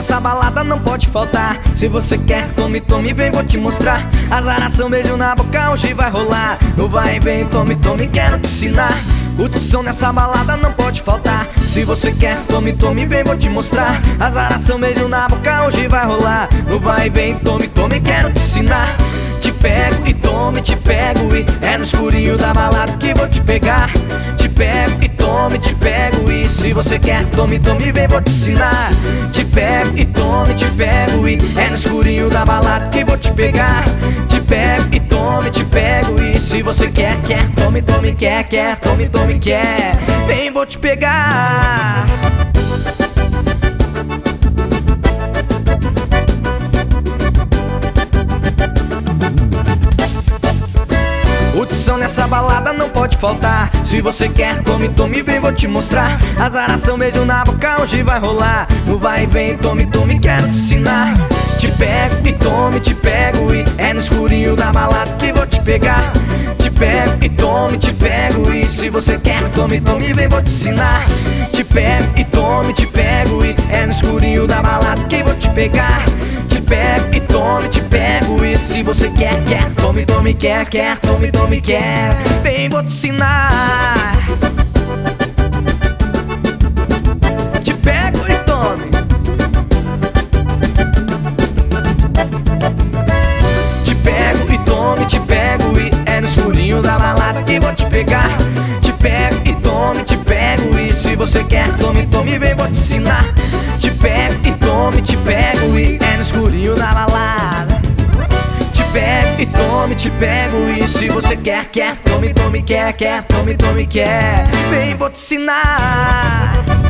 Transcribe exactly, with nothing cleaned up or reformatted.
nessa balada não pode faltar. Se você quer, tome, tome, vem, vou te mostrar. Azaração, beijo na boca, hoje vai rolar. No vai e vem, tome, tome, quero te ensinar. Curtição nessa balada não pode faltar. Se você quer, tome, tome, vem, vou te mostrar. Azaração, beijo na boca, hoje vai rolar. No vai e vem, tome, tome, quero te ensinar. Te pego e tome, te pego e é no escurinho da balada que vou te pegar. Te pego e tome, te pego e se você quer, tome, tome, vem, vou te ensinar. Te pego e tome, te pego e é no escurinho da balada que vou te pegar. Te pego e tome, te pego e se você quer, quer, tome, tome, quer, quer, tome, tome, quer, vem, vou te pegar. Curtição nessa balada não pode faltar. Se você quer, tome, tome, vem, vou te mostrar. Azaração, beijo na boca, hoje vai rolar. No vai e vem, tome, tome, quero te ensinar. Te pego e tome, te pego e é no escurinho da balada que vou te pegar. Te pego e tome, te pego e se você quer, tome, tome, vem, vou te ensinar. Te pego e tome, te pego e é no escurinho da balada que vou te pegar. Te pego e tome, te pego e se você quer, quer, tome, tome, quer, quer, tome, tome, quer, vem, vou te ensinar. Te pego e tome. Te pego e tome, te pego e é no escurinho da balada que vou te pegar. Te pego e tome, te pego e se você quer, tome, tome, vem, vou te ensinar. Te pego e tome, te pego e é no escurinho da balada. Te pego e tome, te pego e se você quer, quer, tome, tome, quer, quer, tome, tome, quer, vem, vou te ensinar.